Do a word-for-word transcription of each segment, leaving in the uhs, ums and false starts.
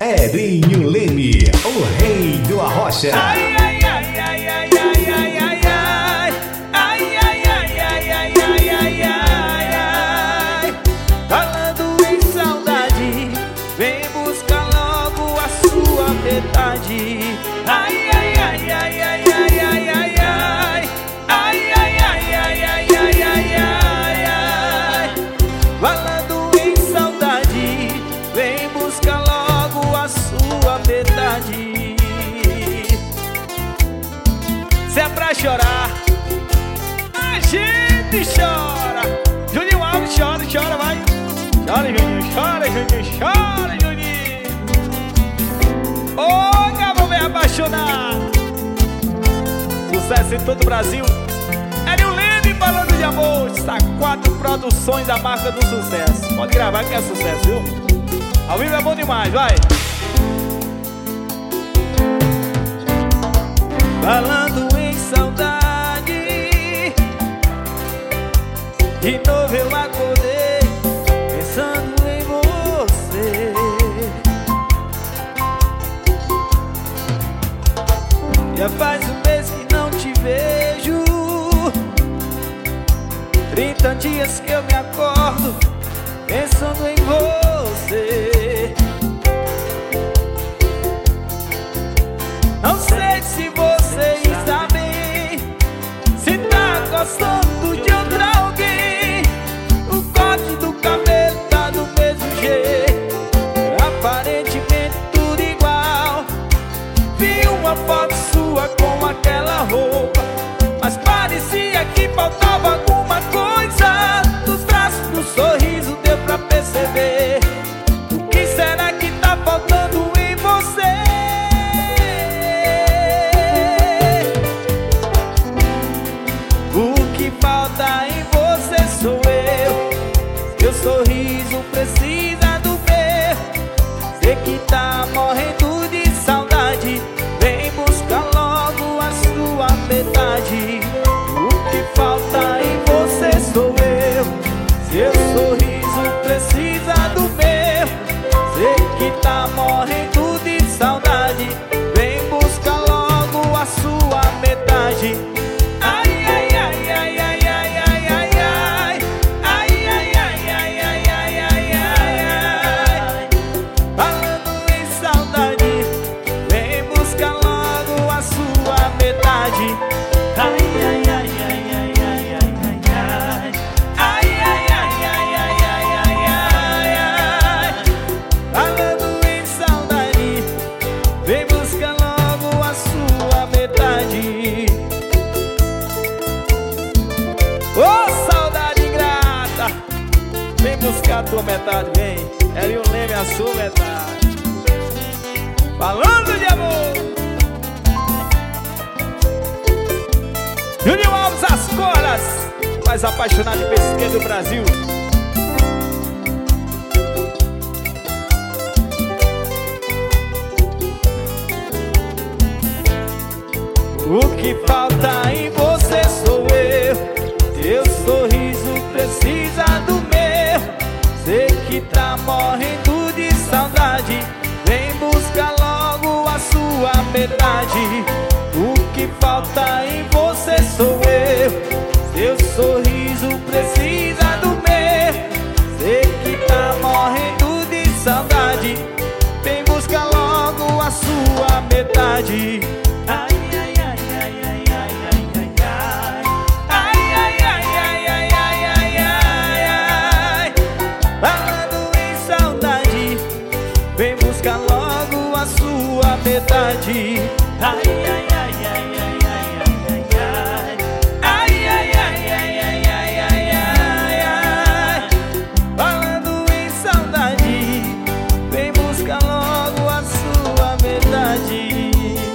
Erinho Leme, o rei do Arrocha. Ai, ai, ai, ai, ai, ai, ai, ai, ai. Ai, ai, ai, ai, ai, ai, ai, ai, ai. Falando em saudade, vem buscar logo a sua metade. Ai, ai, ai, ai, ai, ai, ai, ai, ai. Ai, ai, ai, ai, ai, ai, ai, ai, ai. Falando em saudade, vem buscar logo a sua metade. Se é pra chorar, a gente chora. Juninho Alves chora, chora, vai. Chora, Juninho, chora, Juninho, chora, Juninho. Ô, Gabo bem apaixonado. Sucesso em todo o Brasil. Erinho Leme falando de amor. Está quatro produções da marca do sucesso. Pode gravar que é sucesso, viu? Ao vivo é bom demais, vai. Falando em saudade, de novo eu acordei pensando em você. Já faz um mês que não te vejo, trinta dias que eu me acordo pensando em você. Não sei se você está bem, se tá gostando de outra alguém. O corte do cabelo tá do mesmo jeito, aparentemente tudo igual. Vi uma foto sua com aquela roupa, mas parecia que faltava alguma coisa. Dos traços do sorriso deu pra perceber. O que será que tá faltando em você? Falta em você sou eu. Seu sorriso precisa do meu. Sei que tá morrendo de saudade, vem buscar logo a sua metade. O que falta em você sou eu. Seu sorriso precisa do meu. Sei que tá morrendo de saudade, vem buscar logo a sua metade. Vem buscar a tua metade, vem. Erinho Leme, a sua metade. Falando de amor. Juninho Alves, as cordas mais apaixonado de pesquisa do Brasil. O que falta em você sou eu. Teu sorriso precisa do meu. Sei que tá morrendo de saudade, vem buscar logo a sua metade. O que falta em você sou eu. Seu sorriso precisa do meu. Sei que tá morrendo de saudade, vem buscar logo a sua metade. Ai, ai, ai, ai, ai, ai, ai, ai. Ai, ai, ai, ai, ai, ai, ai, ai, ai. Falando em saudade, vem buscar logo a sua metade. Ai, ai, ai, ai, ai, ai, ai, ai. Ai, ai, ai, ai, ai, ai, ai, ai, ai. Falando em saudade, vem buscar logo a sua metade.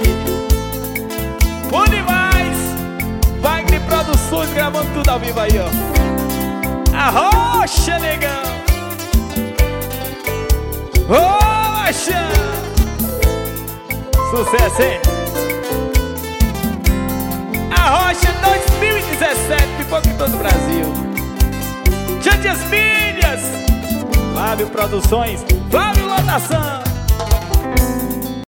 Bom demais! Wagner Produções gravando tudo ao vivo aí, ó. Arrocha, negão! Rocha! Sucesso, hein? Arrocha dois mil e dezessete, pipoca em todo o Brasil. Tchau, Milhas! Flávio Produções, Flávio Lotação.